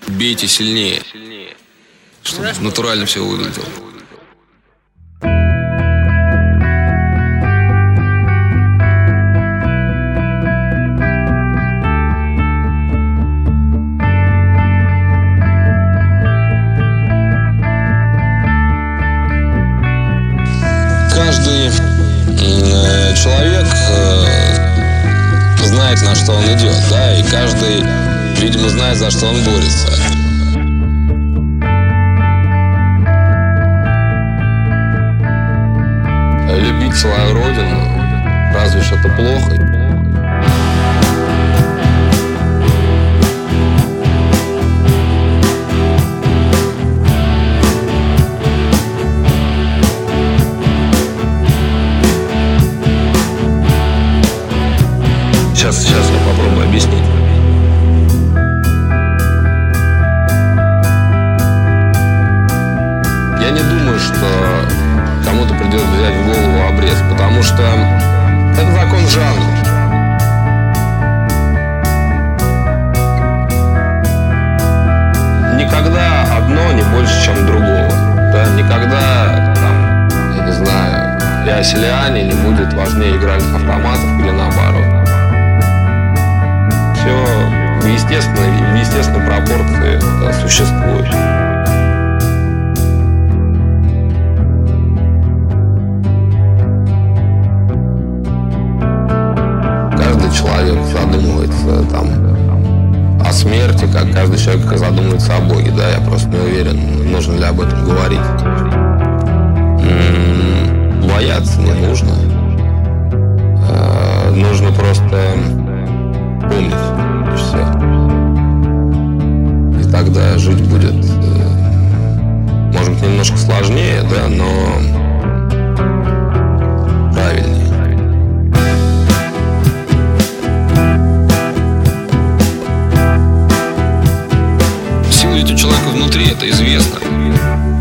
Бейте сильнее, чтобы натурально все выглядело. Каждый человек знает, на что он идет, да, и каждый, видимо, знает, за что он борется. Любить свою родину, разве ж это плохо? Сейчас я попробую объяснить. Я не думаю, что кому-то придется взять в голову обрез, потому что это закон жанра. Никогда одно не больше, чем другого. Да? Никогда, там, я не знаю, для селяне не будет важнее игральных автоматов или наоборот. Все в естественной пропорции существует. Каждый человек задумывается там о смерти, как каждый человек задумывается о Боге. Да, я просто не уверен, нужно ли об этом говорить. Бояться не нужно. Нужно просто помнить и все. И тогда жить будет, может быть, немножко сложнее, да, но правильнее. Сила ведь у человека внутри, это известно.